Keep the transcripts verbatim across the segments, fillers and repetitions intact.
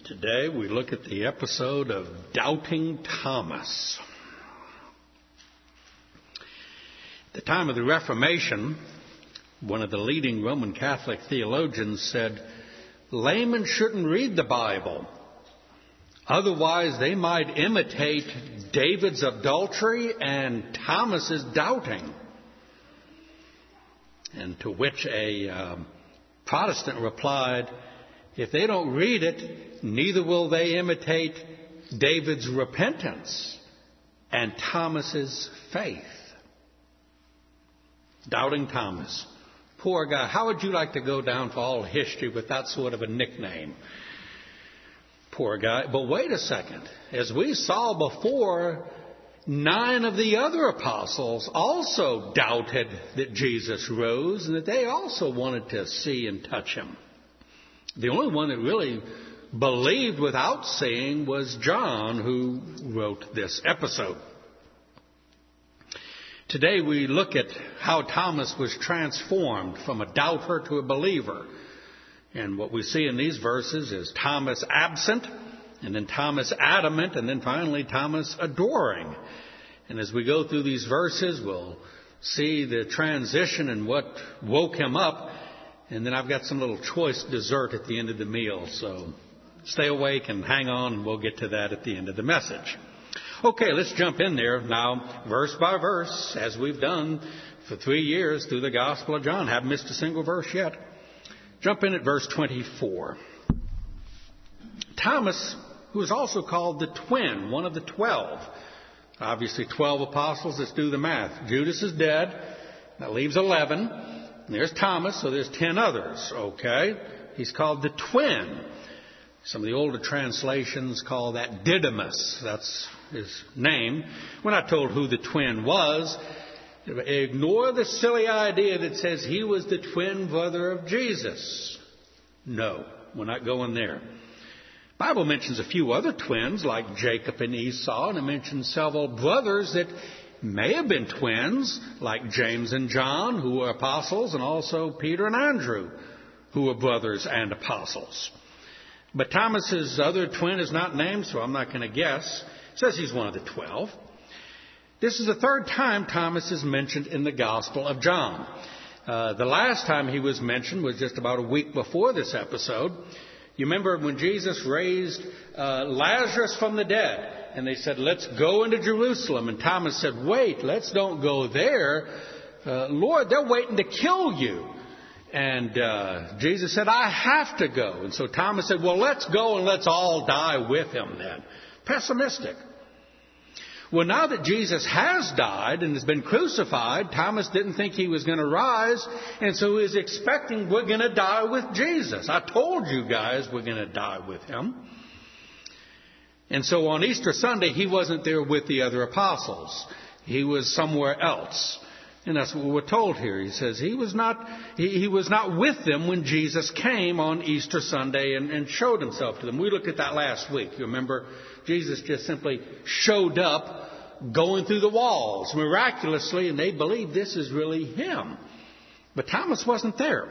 Today we look at the episode of Doubting Thomas. At the time of the Reformation, one of the leading Roman Catholic theologians said, laymen shouldn't read the Bible. Otherwise, they might imitate David's adultery and Thomas's doubting. And to which a um, Protestant replied, if they don't read it, neither will they imitate David's repentance and Thomas's faith. Doubting Thomas. Poor guy. How would you like to go down for all history with that sort of a nickname? Poor guy. But wait a second. As we saw before, nine of the other apostles also doubted that Jesus rose and that they also wanted to see and touch him. The only one that really believed without seeing was John, who wrote this episode. Today we look at how Thomas was transformed from a doubter to a believer. And what we see in these verses is Thomas absent, and then Thomas adamant, and then finally Thomas adoring. And as we go through these verses, we'll see the transition and what woke him up. And then I've got some little choice dessert at the end of the meal. So stay awake and hang on, and we'll get to that at the end of the message. Okay, let's jump in there now, verse by verse, as we've done for three years through the Gospel of John. Haven't missed a single verse yet. Jump in at verse twenty-four. Thomas, who is also called the twin, one of the twelve. Obviously, twelve apostles. Let's do the math. Judas is dead. That leaves eleven. There's Thomas, so there's ten others, okay? He's called the twin. Some of the older translations call that Didymus. That's his name. We're not told who the twin was. Ignore the silly idea that says he was the twin brother of Jesus. No, we're not going there. The Bible mentions a few other twins like Jacob and Esau, and it mentions several brothers that may have been twins, like James and John, who were apostles, and also Peter and Andrew, who were brothers and apostles. But Thomas's other twin is not named, so I'm not going to guess. It says he's one of the twelve. This is the third time Thomas is mentioned in the Gospel of John. Uh, the last time he was mentioned was just about a week before this episode. You remember when Jesus raised uh, Lazarus from the dead. And they said, let's go into Jerusalem. And Thomas said, wait, let's don't go there. Uh, Lord, they're waiting to kill you. And uh, Jesus said, I have to go. And so Thomas said, well, let's go and let's all die with him then. Pessimistic. Well, now that Jesus has died and has been crucified, Thomas didn't think he was going to rise. And so he was expecting we're going to die with Jesus. I told you guys we're going to die with him. And so on Easter Sunday, he wasn't there with the other apostles. He was somewhere else. And that's what we're told here. He says he was not, he, he was not with them when Jesus came on Easter Sunday and, and showed himself to them. We looked at that last week. You remember, Jesus just simply showed up going through the walls miraculously, and they believed this is really him. But Thomas wasn't there.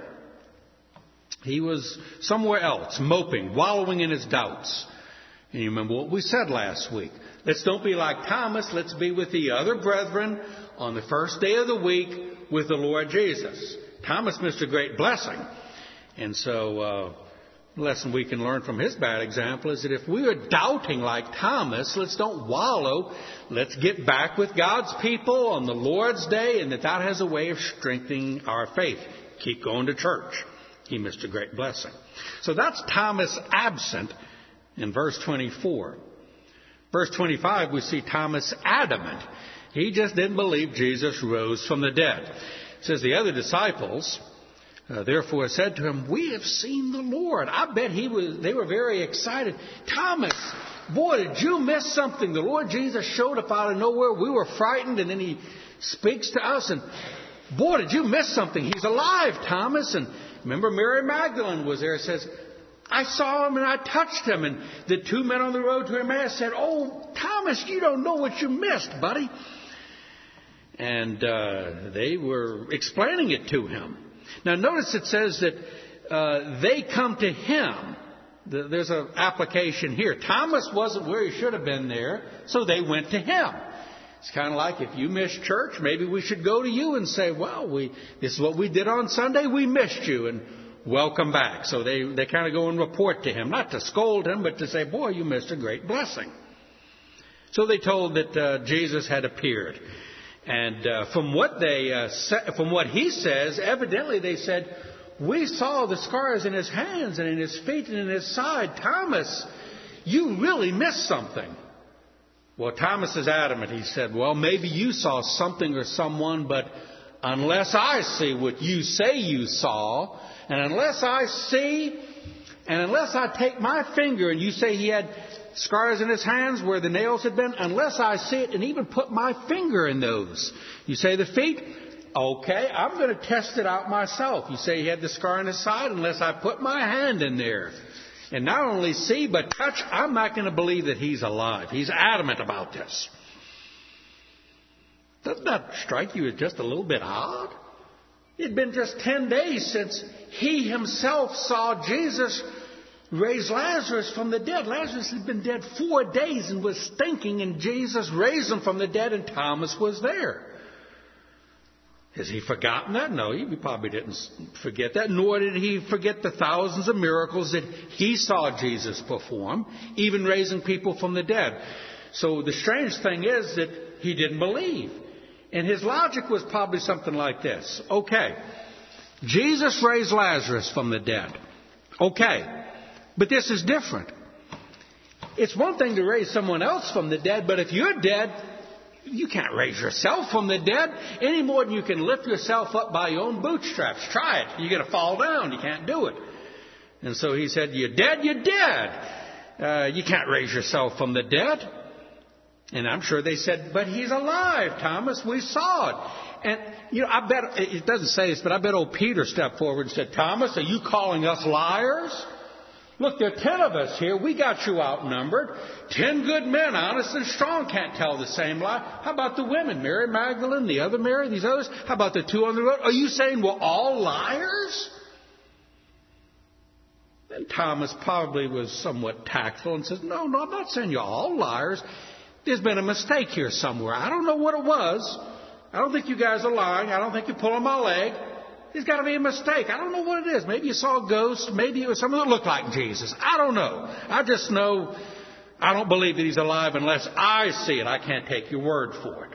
He was somewhere else, moping, wallowing in his doubts. And you remember what we said last week. Let's don't be like Thomas. Let's be with the other brethren on the first day of the week with the Lord Jesus. Thomas missed a great blessing. And so uh, the lesson we can learn from his bad example is that if we are doubting like Thomas, let's don't wallow. Let's get back with God's people on the Lord's day, and that that has a way of strengthening our faith. Keep going to church. He missed a great blessing. So that's Thomas absent. In verse twenty-four. Verse twenty-five, we see Thomas adamant. He just didn't believe Jesus rose from the dead. It says the other disciples, uh, therefore, said to him, we have seen the Lord. I bet he was. They were very excited. Thomas, boy, did you miss something? The Lord Jesus showed up out of nowhere. We were frightened, and then he speaks to us. And boy, did you miss something? He's alive, Thomas. And remember, Mary Magdalene was there. It says, I saw him and I touched him. And the two men on the road to Emmaus said, oh, Thomas, you don't know what you missed, buddy. And uh, they were explaining it to him. Now, notice it says that uh, they come to him. There's an application here. Thomas wasn't where he should have been there, so they went to him. It's kind of like if you missed church, maybe we should go to you and say, well, we this is what we did on Sunday. We missed you, and welcome back. So they, they kind of go and report to him, not to scold him, but to say, boy, you missed a great blessing. So they told that uh, Jesus had appeared. And uh, from what they, uh, sa- from what he says, evidently they said, we saw the scars in his hands and in his feet and in his side. Thomas, you really missed something. Well, Thomas is adamant. He said, well, maybe you saw something or someone, but unless I see what you say you saw, and unless I see, and unless I take my finger, and you say he had scars in his hands where the nails had been, unless I see it and even put my finger in those. You say the feet, okay, I'm going to test it out myself. You say he had the scar on his side, unless I put my hand in there and not only see but touch, I'm not going to believe that he's alive. He's adamant about this. Doesn't that strike you as just a little bit odd? It had been just ten days since he himself saw Jesus raise Lazarus from the dead. Lazarus had been dead four days and was stinking, and Jesus raised him from the dead, and Thomas was there. Has he forgotten that? No, he probably didn't forget that, nor did he forget the thousands of miracles that he saw Jesus perform, even raising people from the dead. So the strange thing is that he didn't believe. And his logic was probably something like this. Okay, Jesus raised Lazarus from the dead. Okay, but this is different. It's one thing to raise someone else from the dead, but if you're dead, you can't raise yourself from the dead any more than you can lift yourself up by your own bootstraps. Try it. You're going to fall down. You can't do it. And so he said, you're dead, you're dead. Uh, you can't raise yourself from the dead. And I'm sure they said, but he's alive, Thomas. We saw it. And, you know, I bet, it doesn't say this, but I bet old Peter stepped forward and said, Thomas, are you calling us liars? Look, there are ten of us here. We got you outnumbered. Ten good men, honest and strong, can't tell the same lie. How about the women? Mary Magdalene, the other Mary, these others? How about the two on the road? Are you saying we're all liars? And Thomas probably was somewhat tactful and says, no, no, I'm not saying you're all liars. There's been a mistake here somewhere. I don't know what it was. I don't think you guys are lying. I don't think you're pulling my leg. There's got to be a mistake. I don't know what it is. Maybe you saw a ghost. Maybe it was someone that looked like Jesus. I don't know. I just know I don't believe that he's alive unless I see it. I can't take your word for it.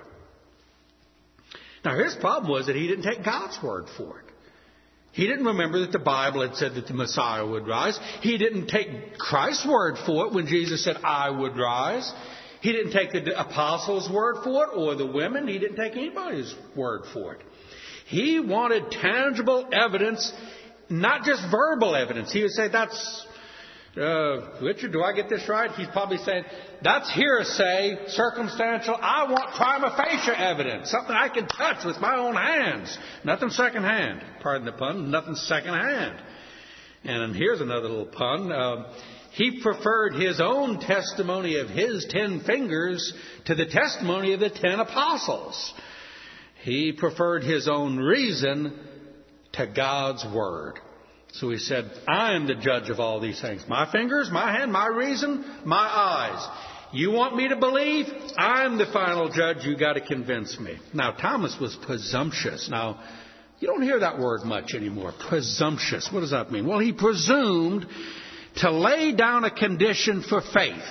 Now, his problem was that he didn't take God's word for it. He didn't remember that the Bible had said that the Messiah would rise. He didn't take Christ's word for it when Jesus said, I would rise. He didn't take the apostles' word for it or the women. He didn't take anybody's word for it. He wanted tangible evidence, not just verbal evidence. He would say, that's, uh, Richard, do I get this right? He's probably saying, that's hearsay, circumstantial. I want prima facie evidence, something I can touch with my own hands. Nothing secondhand. Pardon the pun, nothing secondhand. And here's another little pun. Uh, he preferred his own testimony of his ten fingers to the testimony of the ten apostles. He preferred his own reason to God's word. So he said, I am the judge of all these things. My fingers, my hand, my reason, my eyes. You want me to believe? I'm the final judge. You got to convince me. Now, Thomas was presumptuous. Now, you don't hear that word much anymore. Presumptuous. What does that mean? Well, he presumed to lay down a condition for faith.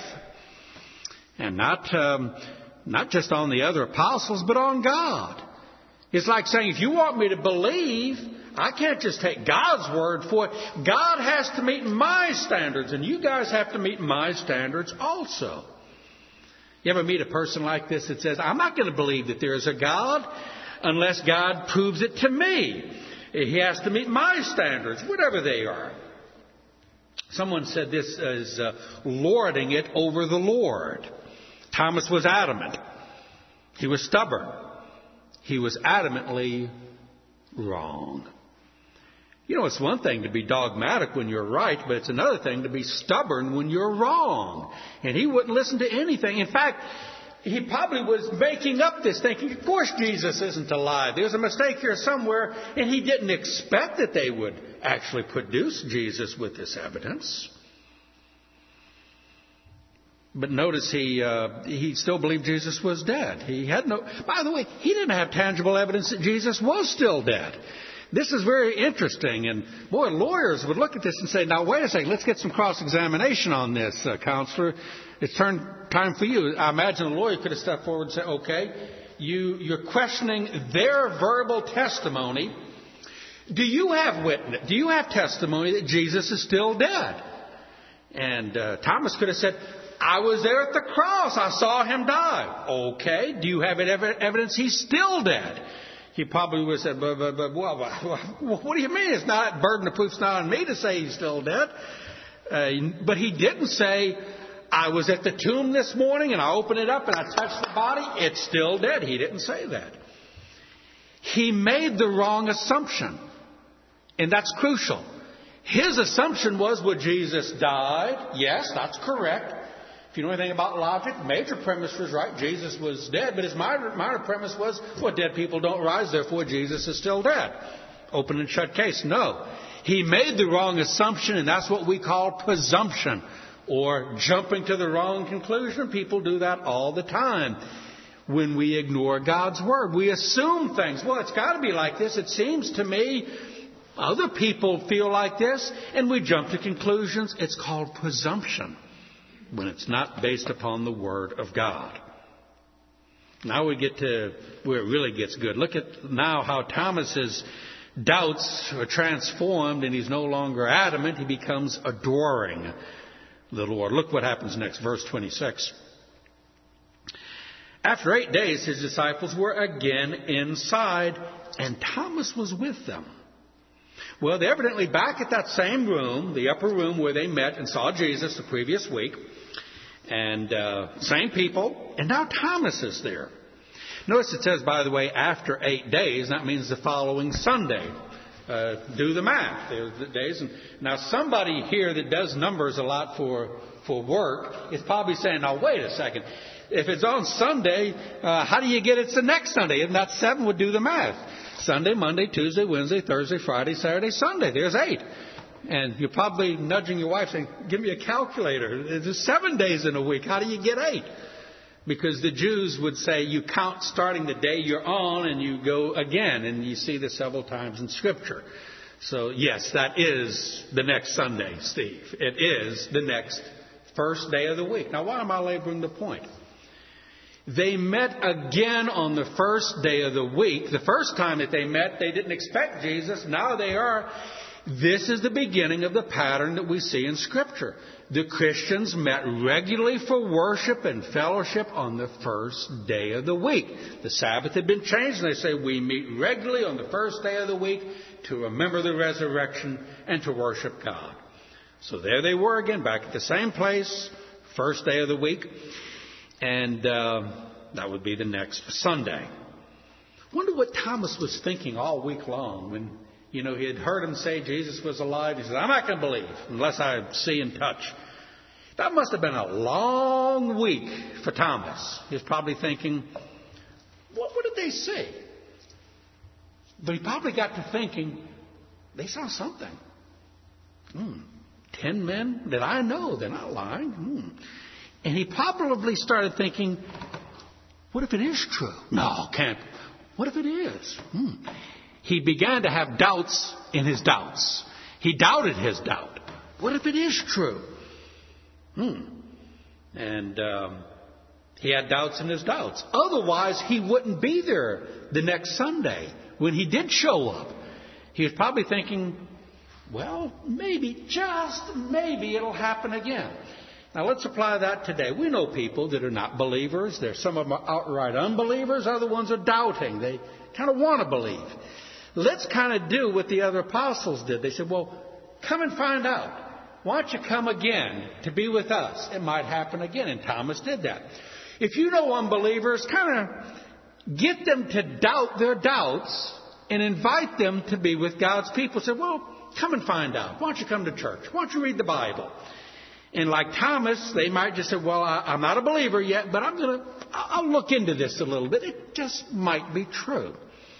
And not, um, not just on the other apostles, but on God. It's like saying, if you want me to believe, I can't just take God's word for it. God has to meet my standards, and you guys have to meet my standards also. You ever meet a person like this that says, I'm not going to believe that there is a God unless God proves it to me. He has to meet my standards, whatever they are. Someone said this as uh, lording it over the Lord. Thomas was adamant. He was stubborn. He was adamantly wrong. You know, it's one thing to be dogmatic when you're right, but it's another thing to be stubborn when you're wrong. And he wouldn't listen to anything. In fact, he probably was making up this, thinking, of course Jesus isn't alive. There's a mistake here somewhere. And he didn't expect that they would actually produce Jesus with this evidence. But notice he uh, he still believed Jesus was dead. He had no. By the way, he didn't have tangible evidence that Jesus was still dead. This is very interesting. And boy, lawyers would look at this and say, "Now wait a second, let's get some cross-examination on this, uh, counselor. It's turn time for you." I imagine a lawyer could have stepped forward and said, "Okay, you you're questioning their verbal testimony. Do you have witness? Do you have testimony that Jesus is still dead?" And uh, Thomas could have said, "I was there at the cross. I saw him die." Okay. Do you have evidence he's still dead? He probably would have said, but, but, but, well, what do you mean? It's not, burden of proof's not on me to say he's still dead. Uh, but he didn't say, "I was at the tomb this morning and I opened it up and I touched the body. It's still dead." He didn't say that. He made the wrong assumption. And that's crucial. His assumption was, well, Jesus died. Yes, that's correct. If you know anything about logic, major premise was right. Jesus was dead. But his minor, minor premise was, well, dead people don't rise. Therefore, Jesus is still dead. Open and shut case. No. He made the wrong assumption, and that's what we call presumption, or jumping to the wrong conclusion. People do that all the time when we ignore God's Word. We assume things. Well, it's got to be like this. It seems to me other people feel like this, and we jump to conclusions. It's called presumption when it's not based upon the Word of God. Now we get to where it really gets good. Look at now how Thomas's doubts are transformed, and he's no longer adamant. He becomes adoring the Lord. Look what happens next, verse twenty-six. After eight days, his disciples were again inside, and Thomas was with them. Well, they're evidently back at that same room, the upper room where they met and saw Jesus the previous week. And uh, same people. And now Thomas is there. Notice it says, by the way, after eight days. That means the following Sunday. Uh, do the math. There's the days. And now somebody here that does numbers a lot for, for work is probably saying, now wait a second. If it's on Sunday, uh, how do you get it's the next Sunday? And that seven would do the math. Sunday, Monday, Tuesday, Wednesday, Thursday, Friday, Saturday, Sunday. There's eight. And you're probably nudging your wife saying, give me a calculator. There's seven days in a week. How do you get eight? Because the Jews would say you count starting the day you're on and you go again. And you see this several times in Scripture. So, yes, that is the next Sunday, Steve. It is the next first day of the week. Now, why am I laboring the point? They met again on the first day of the week. The first time that they met, they didn't expect Jesus. Now they are. This is the beginning of the pattern that we see in Scripture. The Christians met regularly for worship and fellowship on the first day of the week. The Sabbath had been changed, and they say we meet regularly on the first day of the week to remember the resurrection and to worship God. So there they were again, back at the same place, first day of the week. And uh, that would be the next Sunday. Wonder what Thomas was thinking all week long when, you know, he had heard him say Jesus was alive. He said, I'm not going to believe unless I see and touch. That must have been a long week for Thomas. He was probably thinking, what, what did they see? But he probably got to thinking, they saw something. Hmm. Ten men that I know, they're not lying. Hmm. And he probably started thinking, what if it is true? No, can't. What if it is? Hmm. He began to have doubts in his doubts. He doubted his doubt. What if it is true? Hmm. And um, he had doubts in his doubts. Otherwise, he wouldn't be there the next Sunday when he did show up. He was probably thinking, well, maybe, just maybe it'll happen again. Now, let's apply that today. We know people that are not believers. There's some of them are outright unbelievers. Other ones are doubting. They kind of want to believe. Let's kind of do what the other apostles did. They said, well, come and find out. Why don't you come again to be with us? It might happen again. And Thomas did that. If you know unbelievers, kind of get them to doubt their doubts and invite them to be with God's people. Say, well, come and find out. Why don't you come to church? Why don't you read the Bible? And like Thomas, they might just say, well, I, I'm not a believer yet, but I'm going to, I'll look into this a little bit. It just might be true.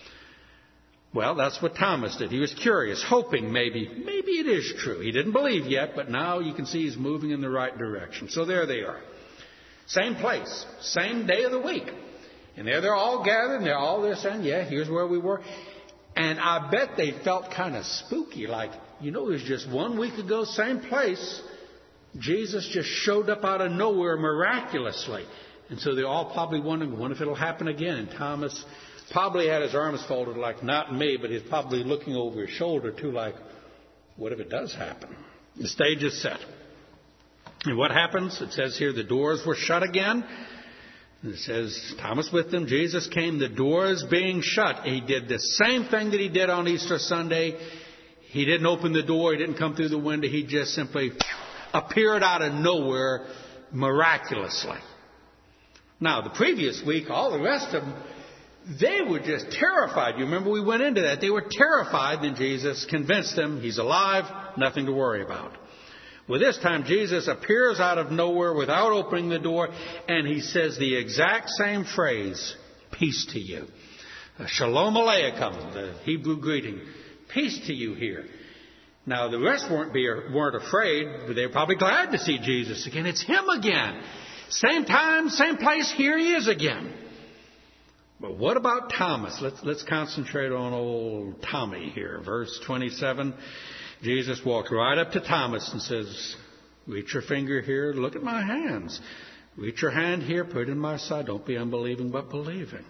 Well, that's what Thomas did. He was curious, hoping maybe, maybe it is true. He didn't believe yet, but now you can see he's moving in the right direction. So there they are. Same place, same day of the week. And there they're all gathered, and they're all there saying, yeah, here's where we were. And I bet they felt kind of spooky, like, you know, it was just one week ago, same place. Jesus just showed up out of nowhere miraculously. And so they're all probably wondering, what if it'll happen again? And Thomas probably had his arms folded like, not me, but he's probably looking over his shoulder too, like, what if it does happen? The stage is set. And what happens? It says here the doors were shut again. And it says, Thomas with them, Jesus came, the doors being shut. He did the same thing that he did on Easter Sunday. He didn't open the door. He didn't come through the window. He just simply appeared out of nowhere miraculously. Now, the previous week, all the rest of them, they were just terrified. You remember we went into that. They were terrified. Then Jesus convinced them he's alive, nothing to worry about. Well, this time Jesus appears out of nowhere without opening the door, and he says the exact same phrase, peace to you. Shalom Aleichem, the Hebrew greeting. Peace to you here. Now, the rest weren't, be, weren't afraid, but they were probably glad to see Jesus again. It's him again. Same time, same place, here he is again. But what about Thomas? Let's, let's concentrate on old Tommy here. Verse twenty-seven. Jesus walked right up to Thomas and says, reach your finger here, look at my hands. Reach your hand here, put it in my side. Don't be unbelieving, but believing.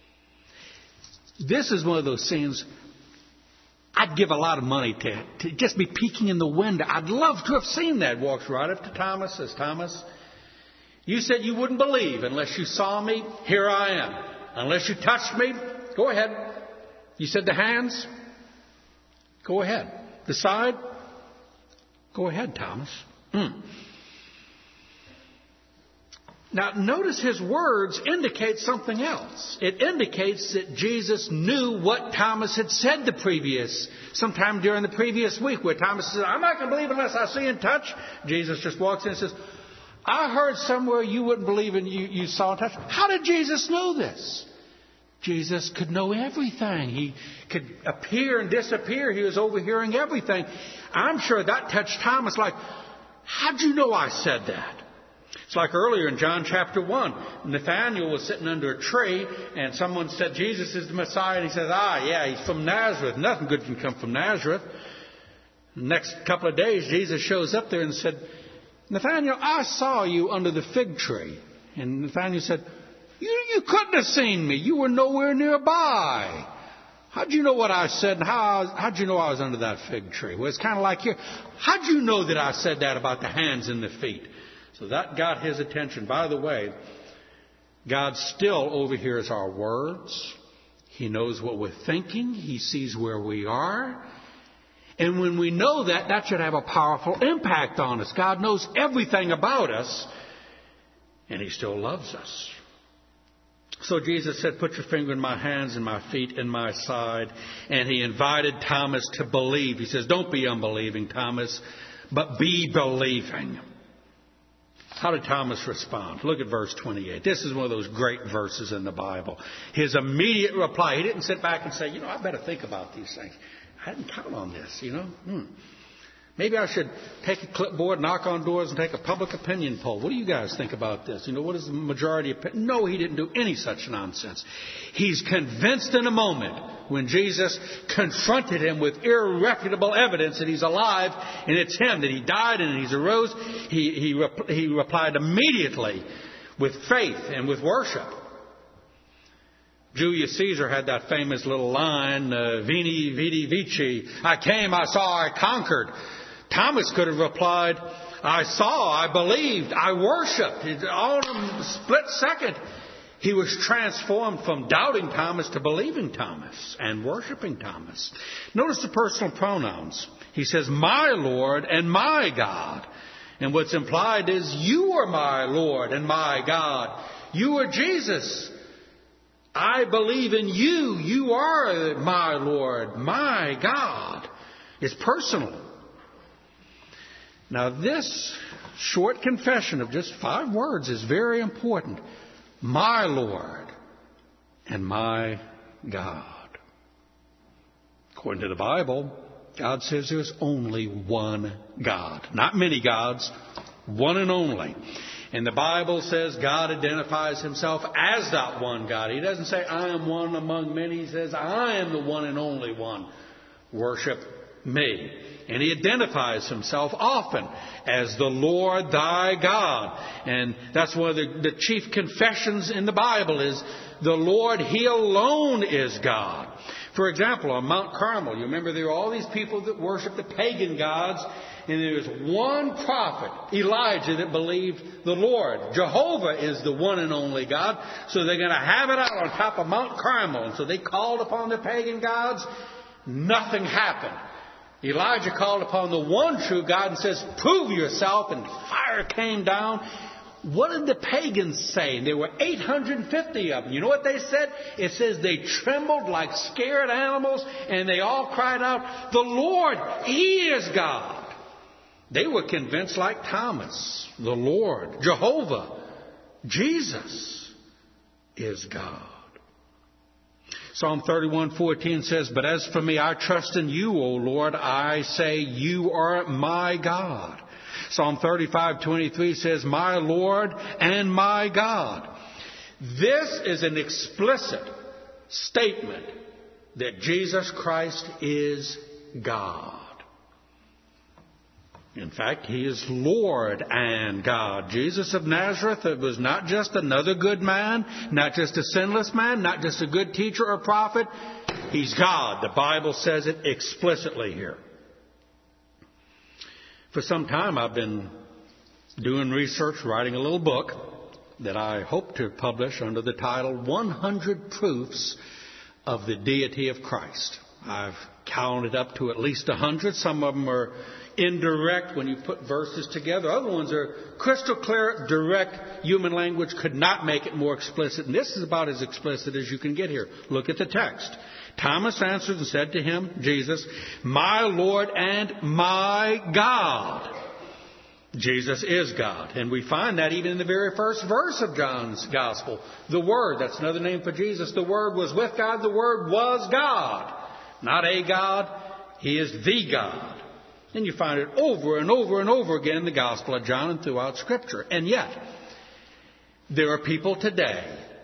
This is one of those scenes I'd give a lot of money to, to just be peeking in the window. I'd love to have seen that. Walks right up to Thomas, says, Thomas, you said you wouldn't believe unless you saw me. Here I am. Unless you touched me, go ahead. You said the hands? Go ahead. The side? Go ahead, Thomas. Mm. Now, notice his words indicate something else. It indicates that Jesus knew what Thomas had said the previous, sometime during the previous week, where Thomas said, I'm not going to believe unless I see and touch. Jesus just walks in and says, I heard somewhere you wouldn't believe and you, you saw and touched. How did Jesus know this? Jesus could know everything. He could appear and disappear. He was overhearing everything. I'm sure that touched Thomas like, how'd you know I said that? It's like earlier in John chapter one. Nathanael was sitting under a tree and someone said, Jesus is the Messiah. And he says, ah, yeah, he's from Nazareth. Nothing good can come from Nazareth. The next couple of days, Jesus shows up there and said, Nathanael, I saw you under the fig tree. And Nathanael said, You, you couldn't have seen me. You were nowhere nearby. How'd you know what I said? And how, how'd you know I was under that fig tree? Well, it's kind of like here. How'd you know that I said that about the hands and the feet? So that got his attention. By the way, God still overhears our words. He knows what we're thinking. He sees where we are. And when we know that, that should have a powerful impact on us. God knows everything about us, and He still loves us. So Jesus said, put your finger in my hands and my feet and my side. And He invited Thomas to believe. He says, don't be unbelieving, Thomas, but be believing. How did Thomas respond? Look at verse twenty-eight. This is one of those great verses in the Bible. His immediate reply, he didn't sit back and say, you know, I better think about these things. I didn't count on this, you know. Hmm. Maybe I should take a clipboard, knock on doors, and take a public opinion poll. What do you guys think about this? You know, what is the majority opinion? No, he didn't do any such nonsense. He's convinced in a moment when Jesus confronted him with irrefutable evidence that he's alive and it's him, that he died and he's arose. He, he, rep- he replied immediately with faith and with worship. Julius Caesar had that famous little line, uh, Veni, Vidi, Vici. I came, I saw, I conquered. Thomas could have replied, I saw, I believed, I worshipped. All in a split second, he was transformed from doubting Thomas to believing Thomas and worshiping Thomas. Notice the personal pronouns. He says, my Lord and my God. And what's implied is, you are my Lord and my God. You are Jesus. I believe in you. You are my Lord, my God. It's personal. Now, this short confession of just five words is very important. My Lord and my God. According to the Bible, God says there's only one God. Not many gods, one and only. And the Bible says God identifies himself as that one God. He doesn't say, I am one among many. He says, I am the one and only one. Worship me. And he identifies himself often as the Lord thy God. And that's one of the, the chief confessions in the Bible is the Lord, he alone is God. For example, on Mount Carmel, you remember there were all these people that worshiped the pagan gods. And there was one prophet, Elijah, that believed the Lord. Jehovah is the one and only God. So they're going to have it out on top of Mount Carmel. And so they called upon the pagan gods. Nothing happened. Elijah called upon the one true God and says, prove yourself. And fire came down. What did the pagans say? There were eight hundred fifty of them. You know what they said? It says they trembled like scared animals. And they all cried out, the Lord, he is God. They were convinced like Thomas, the Lord, Jehovah, Jesus is God. Psalm thirty-one fourteen says, but as for me, I trust in you, O Lord. I say, you are my God. Psalm thirty-five twenty-three says, my Lord and my God. This is an explicit statement that Jesus Christ is God. In fact, he is Lord and God. Jesus of Nazareth was not just another good man, not just a sinless man, not just a good teacher or prophet. He's God. The Bible says it explicitly here. For some time, I've been doing research, writing a little book that I hope to publish under the title one hundred Proofs of the Deity of Christ. I've counted up to at least one hundred. Some of them are indirect when you put verses together. Other ones are crystal clear, direct. Human language could not make it more explicit. And this is about as explicit as you can get here. Look at the text. Thomas answered and said to him, Jesus, my Lord and my God. Jesus is God. And we find that even in the very first verse of John's Gospel. The Word, that's another name for Jesus. The Word was with God. The Word was God. Not a God. He is the God. And you find it over and over and over again in the Gospel of John and throughout Scripture. And yet, there are people today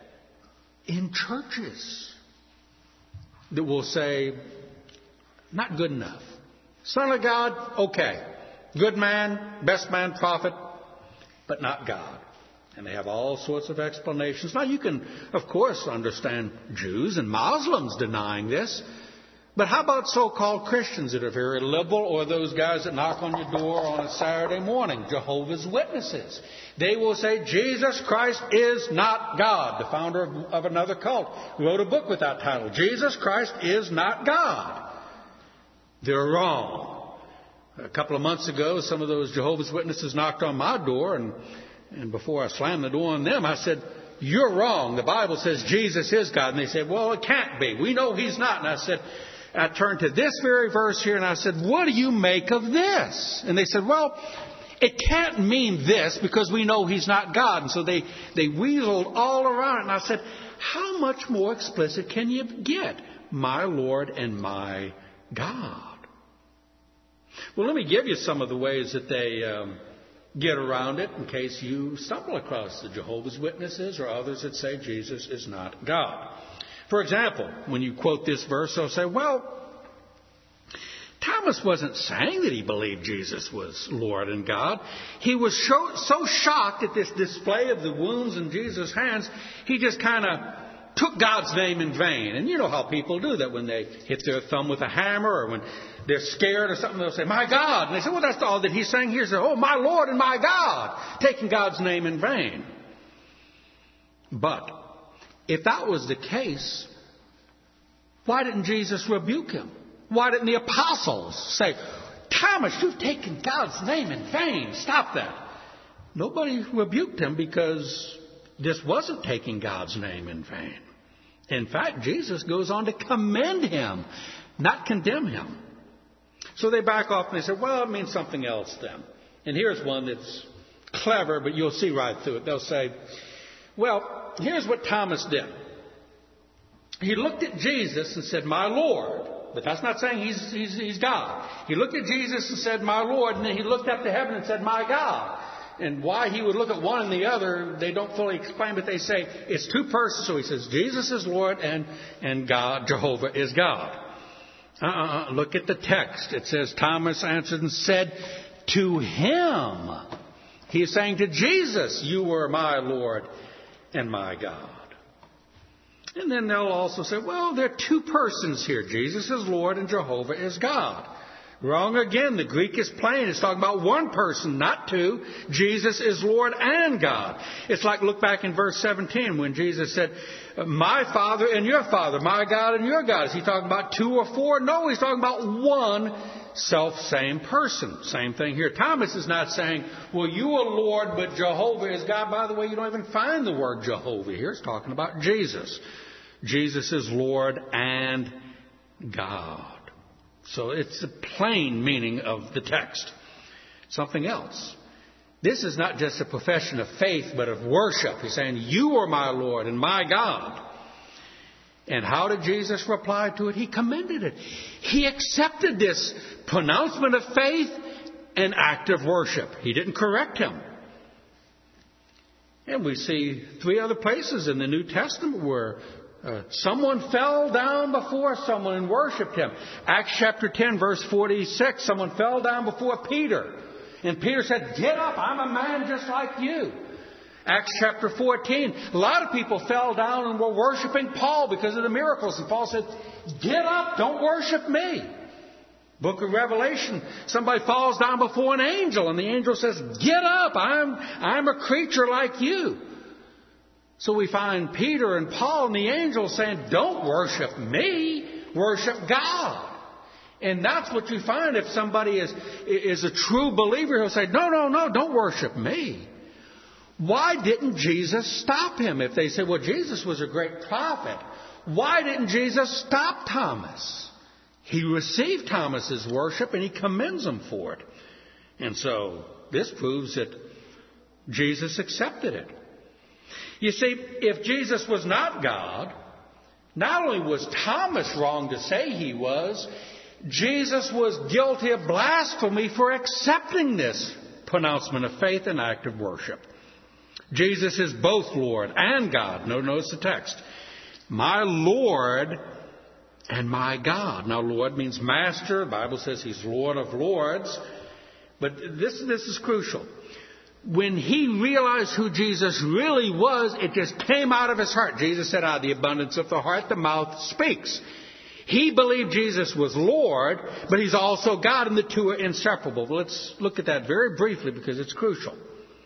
in churches that will say, not good enough. Son of God, okay. Good man, best man, prophet, but not God. And they have all sorts of explanations. Now, you can, of course, understand Jews and Muslims denying this. But how about so-called Christians that are very liberal, or those guys that knock on your door on a Saturday morning, Jehovah's Witnesses? They will say, Jesus Christ is not God. The founder of, of another cult wrote a book with that title, Jesus Christ is not God. They're wrong. A couple of months ago, some of those Jehovah's Witnesses knocked on my door, and, and before I slammed the door on them, I said, you're wrong. The Bible says Jesus is God. And they said, well, it can't be. We know he's not. And I said, I turned to this very verse here and I said, what do you make of this? And they said, well, it can't mean this because we know he's not God. And so they, they weaseled all around it. And I said, how much more explicit can you get? My Lord and my God. Well, let me give you some of the ways that they um, get around it in case you stumble across the Jehovah's Witnesses or others that say Jesus is not God. For example, when you quote this verse, they'll say, well, Thomas wasn't saying that he believed Jesus was Lord and God. He was so, so shocked at this display of the wounds in Jesus' hands, he just kind of took God's name in vain. And you know how people do that when they hit their thumb with a hammer or when they're scared or something, they'll say, my God. And they say, well, that's all that he's saying here. So, oh, my Lord and my God, taking God's name in vain. But if that was the case, why didn't Jesus rebuke him? Why didn't the apostles say, Thomas, you've taken God's name in vain. Stop that. Nobody rebuked him because this wasn't taking God's name in vain. In fact, Jesus goes on to commend him, not condemn him. So they back off and they say, well, it means something else then. And here's one that's clever, but you'll see right through it. They'll say, well, here's what Thomas did. He looked at Jesus and said, my Lord. But that's not saying he's, he's, he's God. He looked at Jesus and said, my Lord. And then he looked up to heaven and said, my God. And why he would look at one and the other, they don't fully explain, but they say it's two persons. So he says Jesus is Lord and, and God, Jehovah is God. Uh-uh, look at the text. It says Thomas answered and said to him. He is saying to Jesus, you are my Lord and my God. And then they'll also say, well, there are two persons here. Jesus is Lord and Jehovah is God. Wrong again. The Greek is plain. It's talking about one person, not two. Jesus is Lord and God. It's like, look back in verse seventeen when Jesus said, my Father and your Father, my God and your God. Is he talking about two or four? No, he's talking about one self-same person. Same thing here. Thomas is not saying, well, you are Lord, but Jehovah is God. By the way, you don't even find the word Jehovah here. It's talking about Jesus. Jesus is Lord and God. So it's the plain meaning of the text. Something else. This is not just a profession of faith, but of worship. He's saying, you are my Lord and my God. And how did Jesus reply to it? He commended it. He accepted this pronouncement of faith and act of worship. He didn't correct him. And we see three other places in the New Testament where Uh, someone fell down before someone and worshipped him. Acts chapter ten, verse forty-six, someone fell down before Peter. And Peter said, get up, I'm a man just like you. Acts chapter fourteen, a lot of people fell down and were worshiping Paul because of the miracles. And Paul said, get up, don't worship me. Book of Revelation, somebody falls down before an angel and the angel says, get up, I'm, I'm a creature like you. So we find Peter and Paul and the angels saying, don't worship me, worship God. And that's what you find if somebody is, is a true believer. He'll say, no, no, no, don't worship me. Why didn't Jesus stop him? If they say, well, Jesus was a great prophet, why didn't Jesus stop Thomas? He received Thomas's worship and he commends him for it. And so this proves that Jesus accepted it. You see, if Jesus was not God, not only was Thomas wrong to say he was, Jesus was guilty of blasphemy for accepting this pronouncement of faith and act of worship. Jesus is both Lord and God. Notice the text. My Lord and my God. Now, Lord means master. The Bible says he's Lord of lords. But this, this is crucial. When he realized who Jesus really was, it just came out of his heart. Jesus said, out of the abundance of the heart, the mouth speaks. He believed Jesus was Lord, but he's also God, and the two are inseparable. Let's look at that very briefly because it's crucial.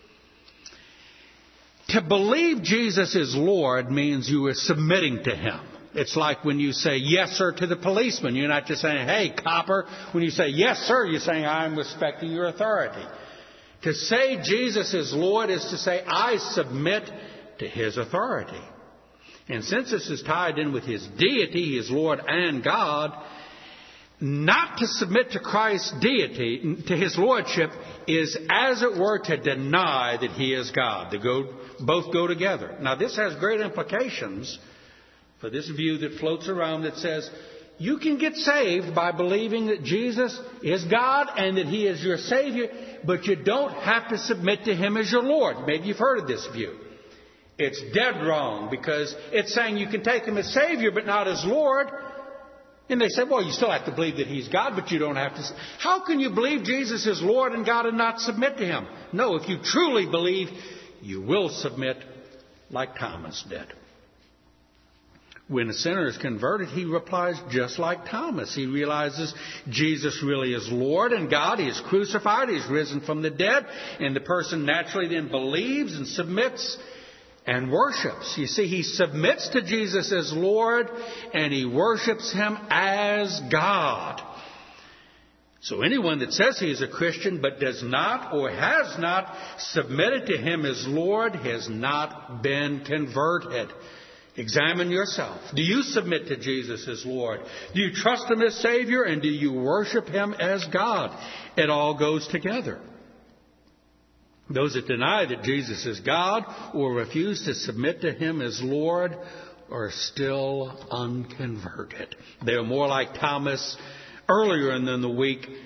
To believe Jesus is Lord means you are submitting to him. It's like when you say yes, sir, to the policeman. You're not just saying, hey, copper. When you say yes, sir, you're saying, I'm respecting your authority. To say Jesus is Lord is to say, I submit to his authority. And since this is tied in with his deity, he is Lord and God, not to submit to Christ's deity, to his lordship, is as it were to deny that he is God. They go, both go together. Now this has great implications for this view that floats around that says, you can get saved by believing that Jesus is God and that he is your Savior, but you don't have to submit to him as your Lord. Maybe you've heard of this view. It's dead wrong because it's saying you can take him as Savior but not as Lord. And they say, well, you still have to believe that he's God, but you don't have to. How can you believe Jesus is Lord and God and not submit to him? No, if you truly believe, you will submit like Thomas did. When a sinner is converted, he replies just like Thomas. He realizes Jesus really is Lord and God. He is crucified. He's risen from the dead. And the person naturally then believes and submits and worships. You see, he submits to Jesus as Lord and he worships him as God. So anyone that says he is a Christian but does not or has not submitted to him as Lord has not been converted. Examine yourself. Do you submit to Jesus as Lord? Do you trust him as Savior? And do you worship him as God? It all goes together. Those that deny that Jesus is God or refuse to submit to him as Lord are still unconverted. They are more like Thomas earlier in the week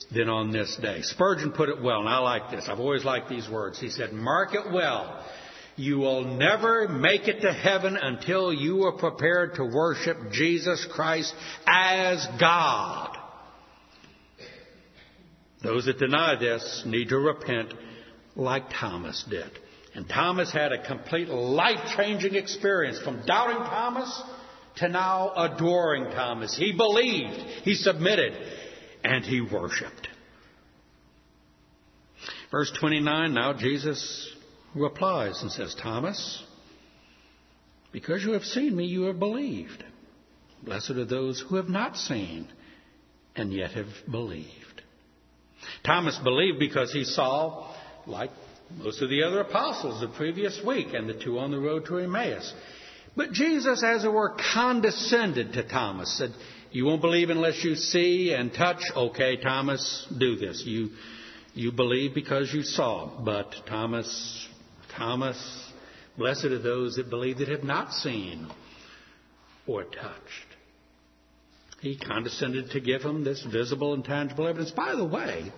than on this day. Spurgeon put it well, and I like this. I've always liked these words. He said, mark it well. You will never make it to heaven until you are prepared to worship Jesus Christ as God. Those that deny this need to repent like Thomas did. And Thomas had a complete life-changing experience from doubting Thomas to now adoring Thomas. He believed, he submitted, and he worshipped. Verse twenty-nine, now Jesus replies and says, Thomas, because you have seen me, you have believed. Blessed are those who have not seen and yet have believed. Thomas believed because he saw, like most of the other apostles the previous week and the two on the road to Emmaus. But Jesus, as it were, condescended to Thomas, said, you won't believe unless you see and touch. Okay, Thomas, do this. You you believe because you saw. But Thomas, Thomas, blessed are those that believe that have not seen or touched. He condescended to give him this visible and tangible evidence. By the way,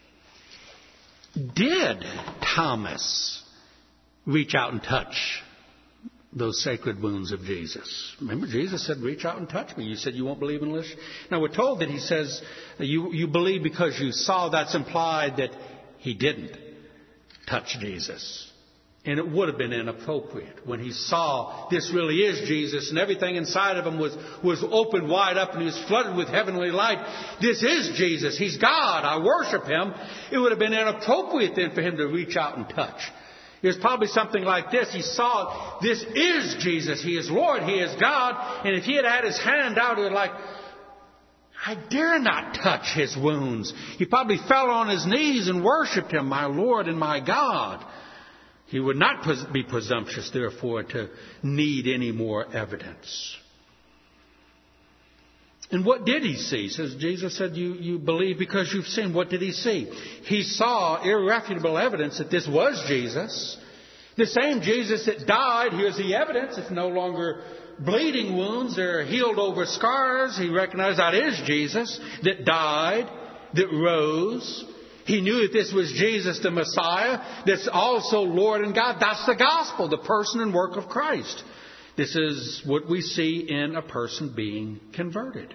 did Thomas reach out and touch those sacred wounds of Jesus? Remember, Jesus said, reach out and touch me. You said you won't believe unless... Now, we're told that he says, you, you believe because you saw. That's implied that he didn't touch Jesus. And it would have been inappropriate when he saw this really is Jesus and everything inside of him was, was open wide up and he was flooded with heavenly light. This is Jesus. He's God. I worship him. It would have been inappropriate then for him to reach out and touch. It was probably something like this. He saw this is Jesus. He is Lord. He is God. And if he had had his hand out, he would like, I dare not touch his wounds. He probably fell on his knees and worshipped him, my Lord and my God. He would not be presumptuous, therefore, to need any more evidence. And what did he see? Says Jesus said, you, you believe because you've seen. What did he see? He saw irrefutable evidence that this was Jesus. The same Jesus that died. Here's the evidence. It's no longer bleeding wounds. They're healed over scars. He recognized that is Jesus that died, that rose. He knew that this was Jesus, the Messiah, that's also Lord and God. That's the gospel, the person and work of Christ. This is what we see in a person being converted.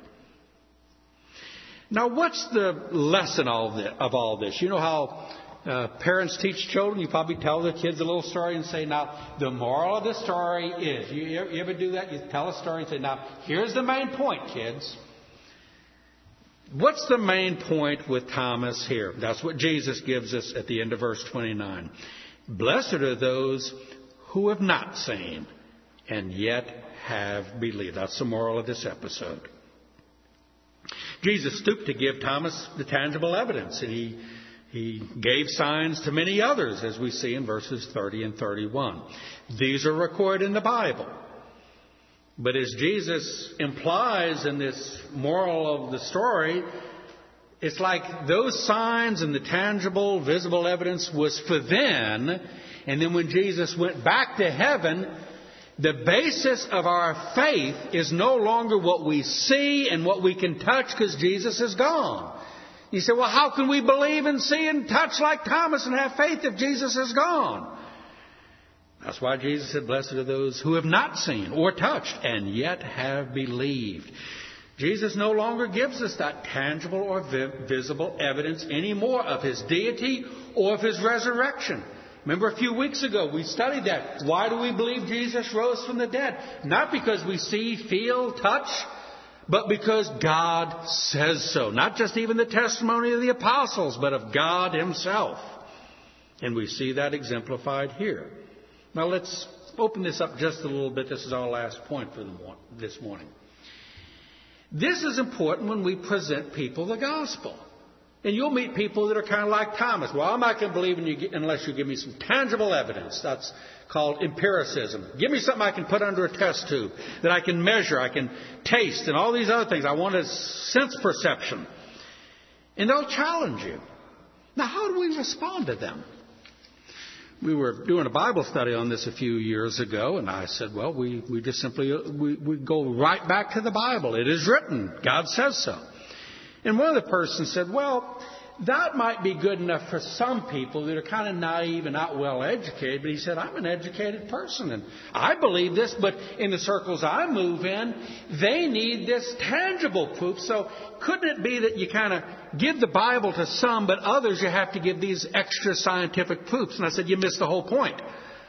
Now, what's the lesson of all this? You know how uh, parents teach children? You probably tell the kids a little story and say, now, the moral of the story is. You, you ever do that? You tell a story and say, now, here's the main point, kids. What's the main point with Thomas here? That's what Jesus gives us at the end of verse twenty-nine. Blessed are those who have not seen and yet have believed. That's the moral of this episode. Jesus stooped to give Thomas the tangible evidence, and he, he gave signs to many others, as we see in verses thirty and thirty-one. These are recorded in the Bible. But as Jesus implies in this moral of the story, it's like those signs and the tangible, visible evidence was for then. And then when Jesus went back to heaven, the basis of our faith is no longer what we see and what we can touch because Jesus is gone. You say, well, how can we believe and see and touch like Thomas and have faith if Jesus is gone? That's why Jesus said, blessed are those who have not seen or touched and yet have believed. Jesus no longer gives us that tangible or vi- visible evidence anymore of his deity or of his resurrection. Remember a few weeks ago we studied that. Why do we believe Jesus rose from the dead? Not because we see, feel, touch, but because God says so. Not just even the testimony of the apostles, but of God himself. And we see that exemplified here. Now let's open this up just a little bit. This is our last point for the mor- this morning. This is important when we present people the gospel. And you'll meet people that are kind of like Thomas. Well, I'm not going to believe in you unless you give me some tangible evidence. That's called empiricism. Give me something I can put under a test tube, that I can measure, I can taste, and all these other things. I want a sense perception. And they'll challenge you. Now, how do we respond to them? We were doing a Bible study on this a few years ago, and I said, well, we, we just simply we, we go right back to the Bible. It is written. God says so. And one of the persons said, well, that might be good enough for some people that are kind of naive and not well educated. But he said, I'm an educated person and I believe this, but in the circles I move in, they need this tangible proof. So couldn't it be that you kind of give the Bible to some, but others you have to give these extra scientific proofs? And I said, you missed the whole point.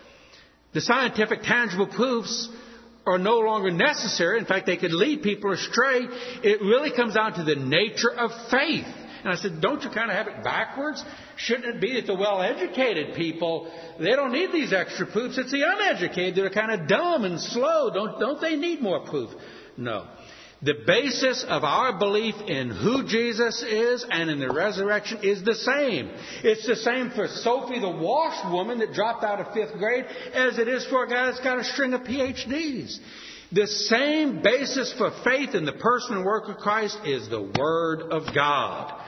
The scientific tangible proofs are no longer necessary. In fact, they could lead people astray. It really comes down to the nature of faith. And I said, don't you kind of have it backwards? Shouldn't it be that the well-educated people, they don't need these extra proofs? It's the uneducated that are kind of dumb and slow. Don't, don't they need more proof? No. The basis of our belief in who Jesus is and in the resurrection is the same. It's the same for Sophie, the washwoman that dropped out of fifth grade, as it is for a guy that's got a string of P H Ds. The same basis for faith in the person and work of Christ is the Word of God.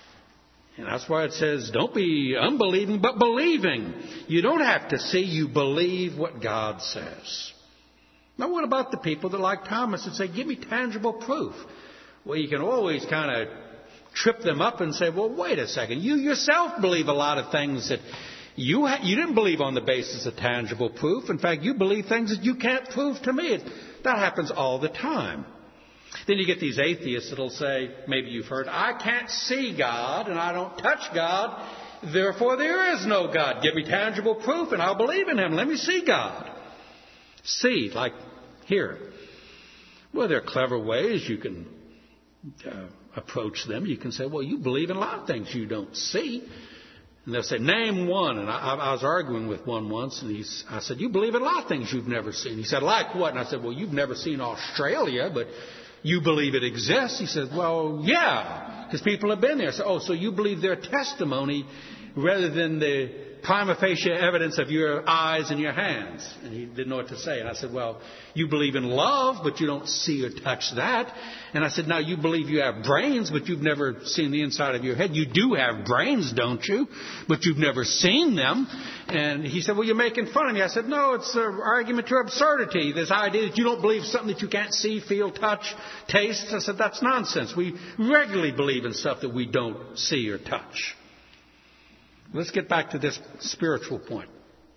And that's why it says, don't be unbelieving, but believing. You don't have to see, you believe what God says. Now, what about the people that, like Thomas, that say, give me tangible proof? Well, you can always kind of trip them up and say, well, wait a second. You yourself believe a lot of things that you ha- you didn't believe on the basis of tangible proof. In fact, you believe things that you can't prove to me. It, that happens all the time. Then you get these atheists that will say, maybe you've heard, I can't see God and I don't touch God, therefore there is no God. Give me tangible proof and I'll believe in Him. Let me see God. See, like here. Well, there are clever ways you can uh, approach them. You can say, well, you believe in a lot of things you don't see. And they'll say, name one. And I, I was arguing with one once, and he's, I said, you believe in a lot of things you've never seen. He said, like what? And I said, well, you've never seen Australia, but you believe it exists. He said, well, yeah, because people have been there. So, oh, so you believe their testimony rather than the prima facie evidence of your eyes and your hands. And he didn't know what to say. And I said, well, you believe in love, but you don't see or touch that. And I said, now you believe you have brains, but you've never seen the inside of your head. You do have brains, don't you? But you've never seen them. And he said, well, you're making fun of me. I said, no, it's an argument to absurdity. This idea that you don't believe something that you can't see, feel, touch, taste. I said, that's nonsense. We regularly believe in stuff that we don't see or touch. Let's get back to this spiritual point.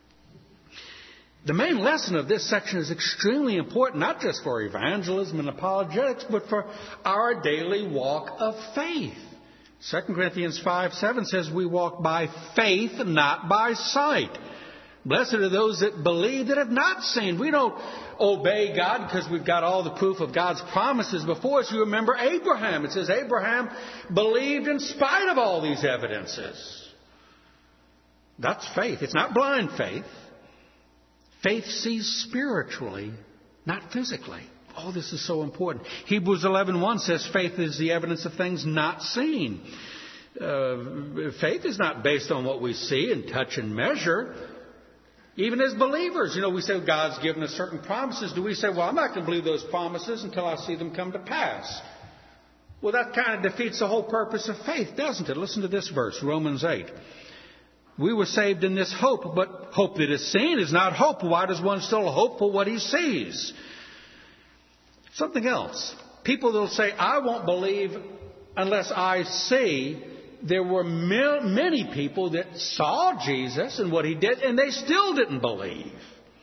The main lesson of this section is extremely important, not just for evangelism and apologetics, but for our daily walk of faith. Second Corinthians five seven says we walk by faith, not by sight. Blessed are those that believe that have not seen. We don't obey God because we've got all the proof of God's promises before us. You remember Abraham. It says Abraham believed in spite of all these evidences. That's faith. It's not blind faith. Faith sees spiritually, not physically. Oh, this is so important. Hebrews eleven one says faith is the evidence of things not seen. Uh, faith is not based on what we see and touch and measure. Even as believers, you know, we say God's given us certain promises. Do we say, well, I'm not going to believe those promises until I see them come to pass? Well, that kind of defeats the whole purpose of faith, doesn't it? Listen to this verse, Romans eight. We were saved in this hope, but hope that is seen is not hope. Why does one still hope for what he sees? Something else. People will say, I won't believe unless I see. There were many people that saw Jesus and what He did, and they still didn't believe.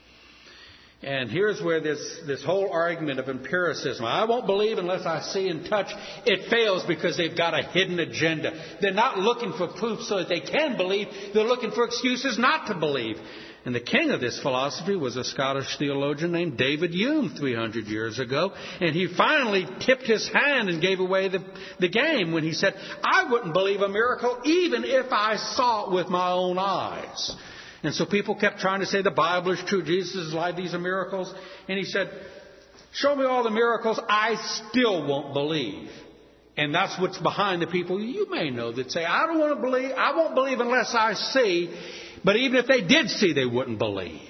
And here's where this, this whole argument of empiricism, I won't believe unless I see and touch, it fails because they've got a hidden agenda. They're not looking for proof so that they can believe. They're looking for excuses not to believe. And the king of this philosophy was a Scottish theologian named David Hume three hundred years ago. And he finally tipped his hand and gave away the, the game when he said, I wouldn't believe a miracle even if I saw it with my own eyes. And so people kept trying to say the Bible is true, Jesus is alive, these are miracles. And he said, show me all the miracles, I still won't believe. And that's what's behind the people you may know that say, I don't want to believe, I won't believe unless I see. But even if they did see, they wouldn't believe.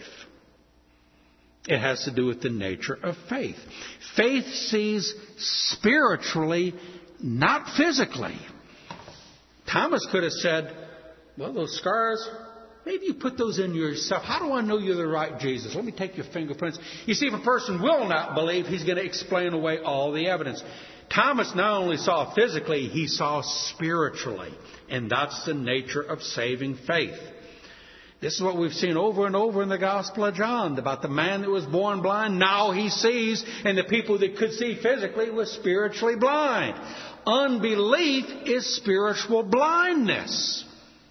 It has to do with the nature of faith. Faith sees spiritually, not physically. Thomas could have said, well, those scars, maybe you put those in yourself. How do I know you're the right Jesus? Let me take your fingerprints. You see, if a person will not believe, he's going to explain away all the evidence. Thomas not only saw physically, he saw spiritually. And that's the nature of saving faith. This is what we've seen over and over in the Gospel of John about the man that was born blind. Now he sees, and the people that could see physically were spiritually blind. Unbelief is spiritual blindness.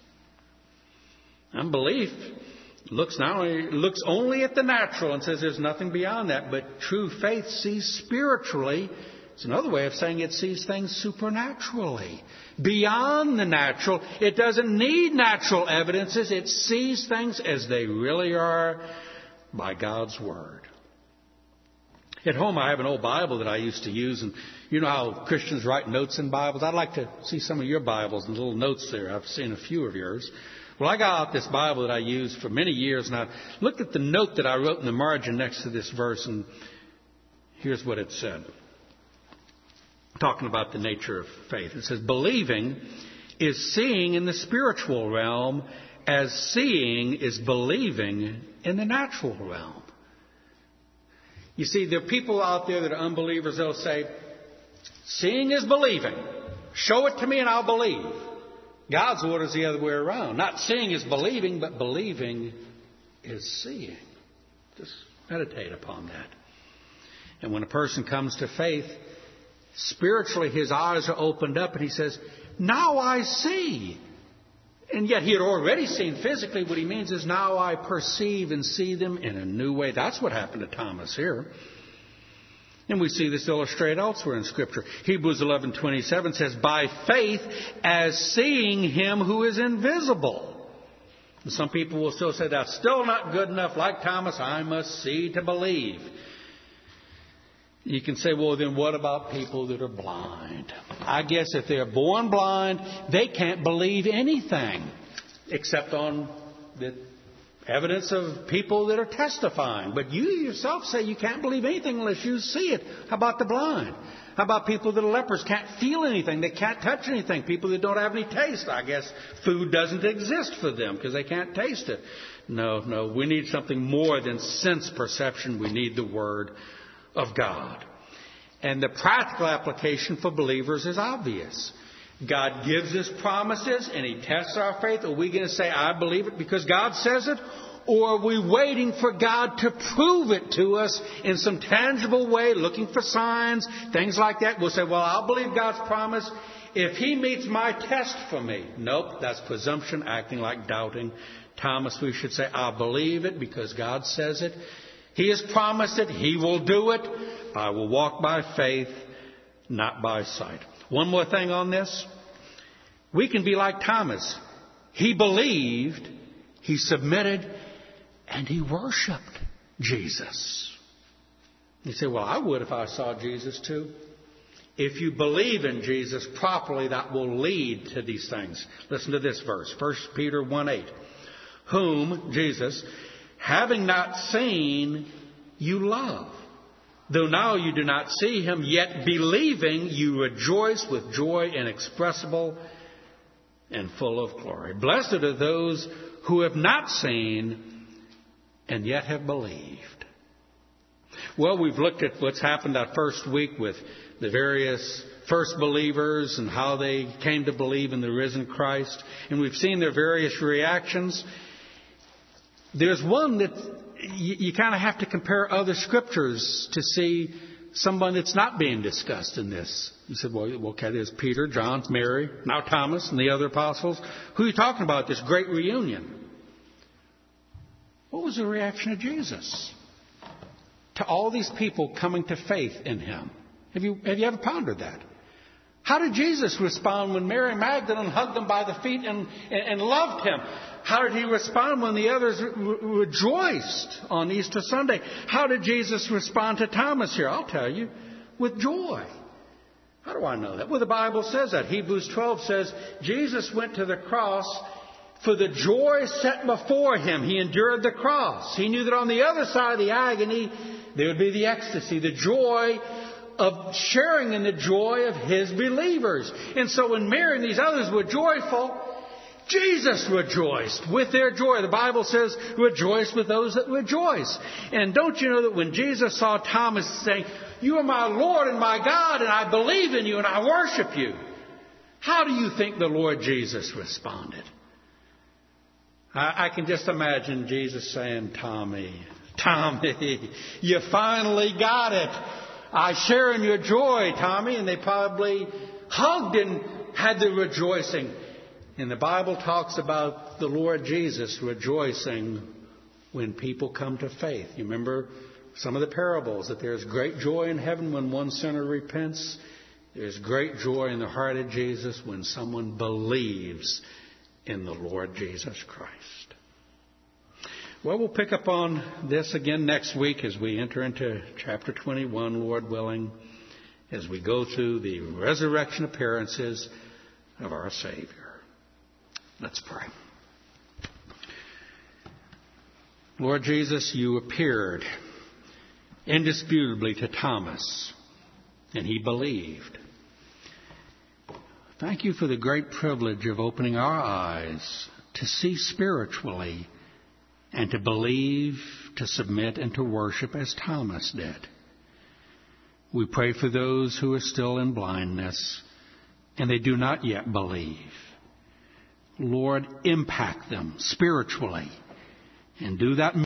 Unbelief looks not only looks only at the natural and says there's nothing beyond that, but true faith sees spiritually. It's another way of saying it sees things supernaturally, beyond the natural. It doesn't need natural evidences. It sees things as they really are by God's Word. At home, I have an old Bible that I used to use, and you know how Christians write notes in Bibles? I'd like to see some of your Bibles and little notes there. I've seen a few of yours. Well, I got out this Bible that I used for many years, and I looked at the note that I wrote in the margin next to this verse, and here's what it said. Talking about the nature of faith. It says, believing is seeing in the spiritual realm as seeing is believing in the natural realm. You see, there are people out there that are unbelievers. They'll say, seeing is believing. Show it to me and I'll believe. God's order is the other way around. Not seeing is believing, but believing is seeing. Just meditate upon that. And when a person comes to faith, spiritually his eyes are opened up and he says, now I see. And yet he had already seen physically. What he means is now I perceive and see them in a new way. That's what happened to Thomas here. And we see this illustrated elsewhere in Scripture. Hebrews eleven twenty-seven says, by faith as seeing him who is invisible. And some people will still say that's still not good enough. Like Thomas, I must see to believe. You can say, well, then what about people that are blind? I guess if they're born blind, they can't believe anything except on the evidence of people that are testifying. But you yourself say you can't believe anything unless you see it. How about the blind? How about people that are lepers, can't feel anything? They can't touch anything. People that don't have any taste. I guess food doesn't exist for them because they can't taste it. No, no. We need something more than sense perception. We need the Word of God. And the practical application for believers is obvious. God gives us promises and He tests our faith. Are we going to say, I believe it because God says it? Or are we waiting for God to prove it to us in some tangible way, looking for signs, things like that? We'll say, well, I'll believe God's promise if He meets my test for me. Nope, that's presumption, acting like doubting. Thomas, we should say, I believe it because God says it. He has promised it. He will do it. I will walk by faith, not by sight. One more thing on this. We can be like Thomas. He believed, he submitted, and he worshiped Jesus. You say, well, I would if I saw Jesus too. If you believe in Jesus properly, that will lead to these things. Listen to this verse. First Peter one eight. Whom, Jesus, having not seen, you love. Though now you do not see Him, yet believing you rejoice with joy inexpressible and full of glory. Blessed are those who have not seen and yet have believed. Well, we've looked at what's happened that first week with the various first believers and how they came to believe in the risen Christ. And we've seen their various reactions. There's one that you, you kind of have to compare other scriptures to see someone that's not being discussed in this. You said, well, okay, there's Peter, John, Mary, now Thomas, and the other apostles. Who are you talking about, this great reunion? What was the reaction of Jesus to all these people coming to faith in Him? Have you, have you ever pondered that? How did Jesus respond when Mary Magdalene hugged Him by the feet and, and, and loved Him? How did He respond when the others re- rejoiced on Easter Sunday? How did Jesus respond to Thomas here? I'll tell you, with joy. How do I know that? Well, the Bible says that. Hebrews twelve says, Jesus went to the cross for the joy set before Him. He endured the cross. He knew that on the other side of the agony, there would be the ecstasy, the joy of sharing in the joy of His believers. And so when Mary and these others were joyful, Jesus rejoiced with their joy. The Bible says, rejoice with those that rejoice. And don't you know that when Jesus saw Thomas saying, "You are my Lord and my God, and I believe in you and I worship you." How do you think the Lord Jesus responded? I, I can just imagine Jesus saying, "Tommy, Tommy, you finally got it. I share in your joy, Tommy." And they probably hugged and had the rejoicing. And the Bible talks about the Lord Jesus rejoicing when people come to faith. You remember some of the parables, that there's great joy in heaven when one sinner repents. There's great joy in the heart of Jesus when someone believes in the Lord Jesus Christ. Well, we'll pick up on this again next week as we enter into chapter twenty-one, Lord willing, as we go through the resurrection appearances of our Savior. Let's pray. Lord Jesus, you appeared indisputably to Thomas, and he believed. Thank you for the great privilege of opening our eyes to see spiritually and to believe, to submit, and to worship as Thomas did. We pray for those who are still in blindness and they do not yet believe. Lord, impact them spiritually and do that